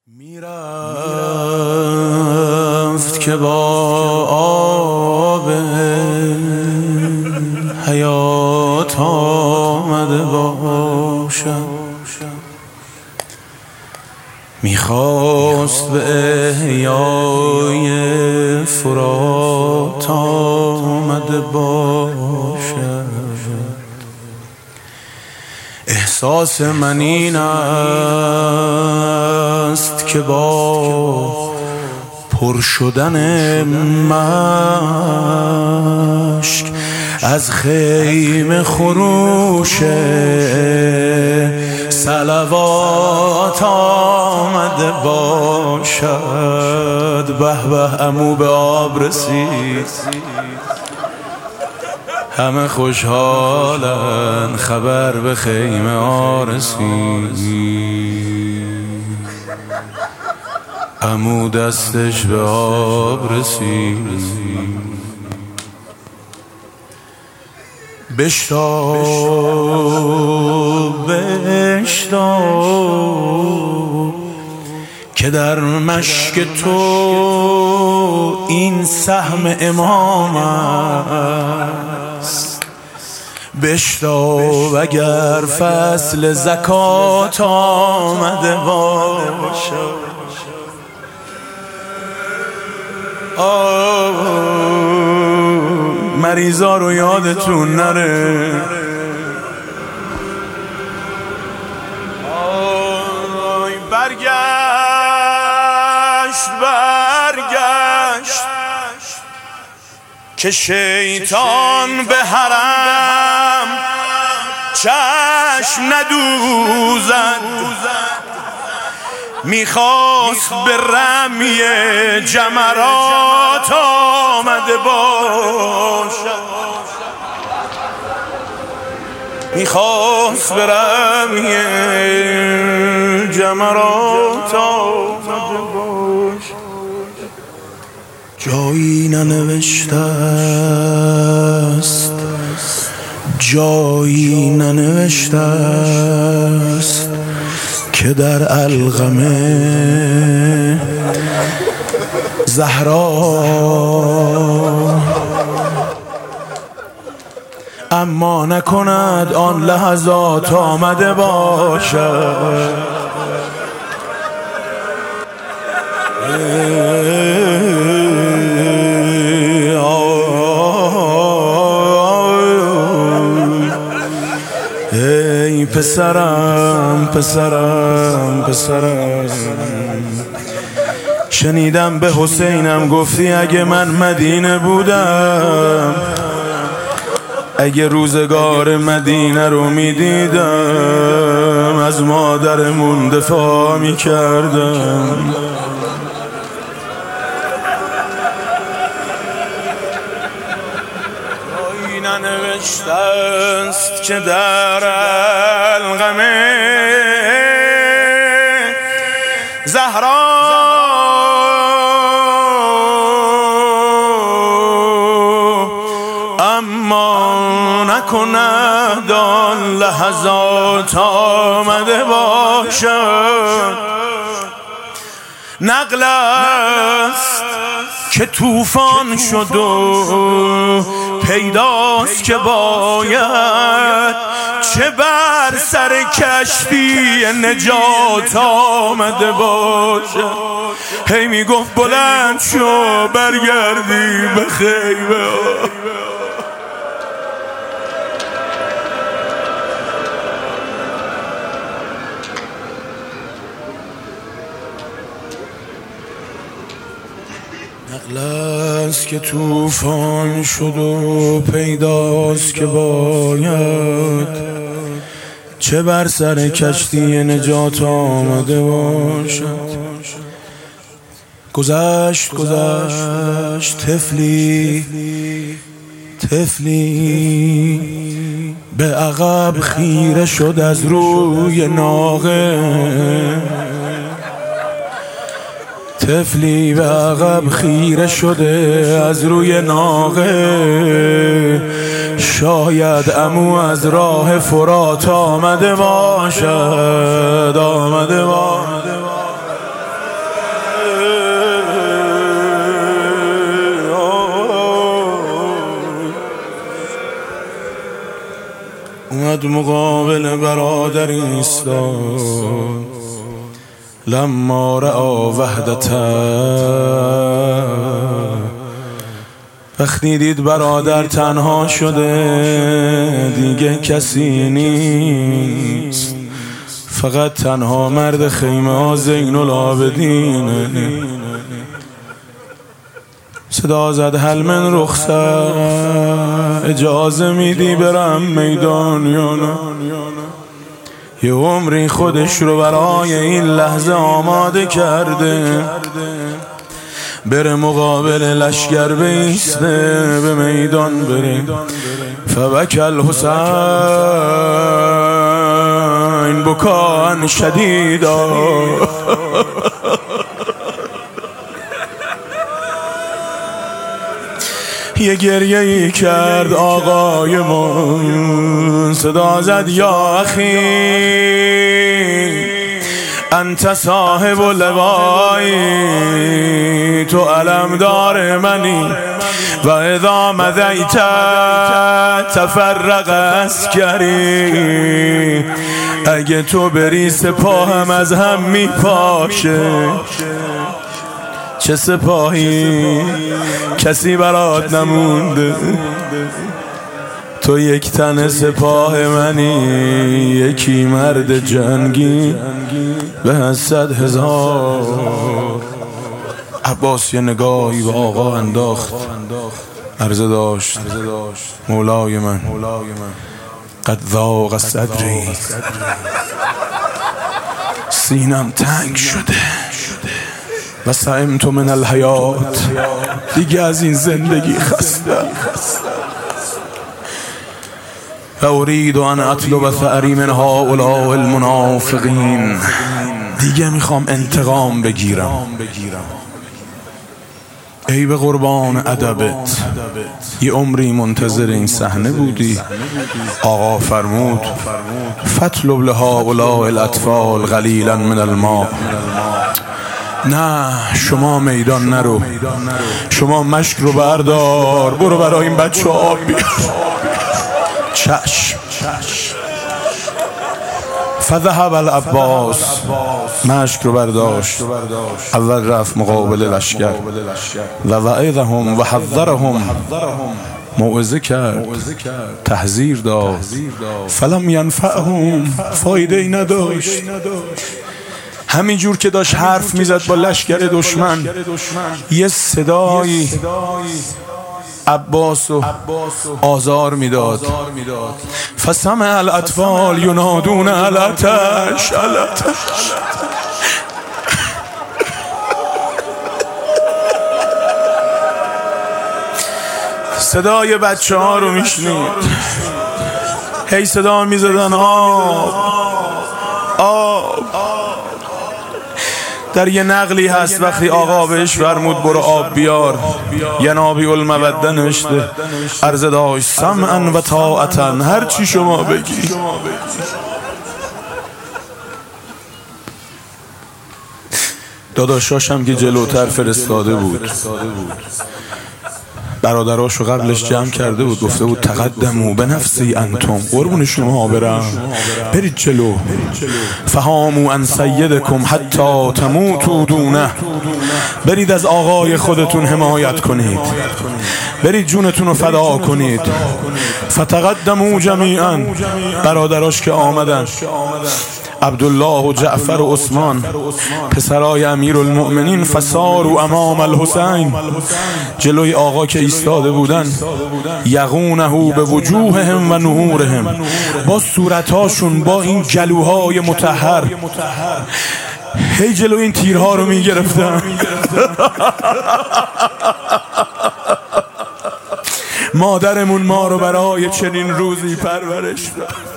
میرفت که با آب حیات آمده باشم، میخواست به احیای فرات آمده باشد. احساس من این است که با پر شدن مشک از خیمه خروش صلوات آمده باشد. به به عمو به آب رسید، همه خوشحالن خبر به خیمه ها رسید. عمو دستش به آب رسید. بشتاب بشتاب که در مشک تو این سهم امام است. بشتاب اگر فصل زکات آمده باشد. مریضا رو یادتون نره، برگشت که شیطان به حرم چشم ندوزد. میخواست به رمی جمرات آمده باشد. میخواست به رمی جمرات آمده باشد. جایی ننوشته است، جایی ننوشته است که در القمه زهرا اما نکند آن لحظات آمده باشد. ای پسرم پسرم پسرم، شنیدم به حسینم گفتی اگه من مدینه بودم، اگه روزگار مدینه رو میدیدم، از مادرمون دفاع میکردم. ننوشته است که در القمه زهرا اما نکند آن لحظات آمده باشد. نقل است که طوفان شد و پیداست که باید چه بر سر کشتی نجات آمده باشد. هی میگفت بلند شو برگردی به خیمه. نقل است که طوفان شد و پیداست که باید چه بر سر کشتی نجات آمده باشد. گذشت طفلی به عقب خیره شد از روی ناقه. طفلی به عقب خیره شده از روی ناقه. شاید عمو از راه فرات آمده باشد. اومد مقابل برادر ایستاد، لما رأى وحدته، وقتی دید برادر تنها شده دیگه کسی نیست، فقط تنها مرد خیمه ها زین العابدینه. صدا زد هل من رخصت، اجازه میدی برم میدان یا نه؟ یه عمری خودش رو برای این لحظه آماده کرده، بره مقابل لشگر بیسته، به میدان بره. فبکى الحسین بکاء شدیدا، یه گریه ای کرد آقای من، صدا زد یا اخی انت صاحب لوایی، تو علمدار منی و اذا مضیت تفرق عسکری، اگه تو بری سپاهم از هم میپاشه. چه سپاهی کسی برات نمونده، تو یک تن سپاه منی، یکی مرد جنگی به 100,000. عباس یه نگاهی به آقا انداخت، عرضه داشت مولای من قد ضاق صدری، سینم تنگ شده و سئمت من الحیات، دیگه از این زندگی خسته و اريد ان اطلب ثأری من هؤلاء المنافقین، دیگه میخوام انتقام بگیرم. ای به قربان ادبت، یه عمری منتظر این صحنه بودی. آقا فرمود فاطلب لهؤلاء الاطفال قلیلا من الماء. نه شما میدان نرو، شما مشک رو بردار، برو برای این بچه آب بیار. چشم. فذهب العباس، مشک رو برداشت، اول رفت مقابل لشکر و وعظهم و حذرهم، موعظه کرد، تحذیر داد. فلم ینفعهم، فایده ای نداشت. همین جور که داشت حرف میزد با لشکر دشمن، یه صدایی عباس و آزار میداد. فسمع الاطفال ینادون الاتش. صدای بچه ها رو میشنید، هی صدا میزدن آب. در یه نقلی هست وقتی آقا بهش فرمود برو آب بیار، ینابی الموده نوشته، عرضه داشت سمعا و طاعتا، هر چی شما بگی. داداشاشم که جلوتر فرستاده بود، برادراشو قبلش جمع کرده بود، گفته بود تقدموا بنفسی انتم، قربون شما برم، برید جلو. فهاموا عن سیدکم حتی تموتوا دونه، برید از آقای خودتون حمایت کنید، برید جونتون رو فدا کنید. فتقدموا جمیعا، برادراش که آمدن، عبدالله و جعفر و عثمان پسرای امیرالمؤمنین، فساروا امام الحسین، جلوی آقا که ایستاده بودن، یغونه به وجوههم و نحورهم، با صورتاشون، با این گلوهای مطهر، هی جلوی این تیرها رو میگرفتن. مادرمون ما رو برای چنین روزی پرورش داد.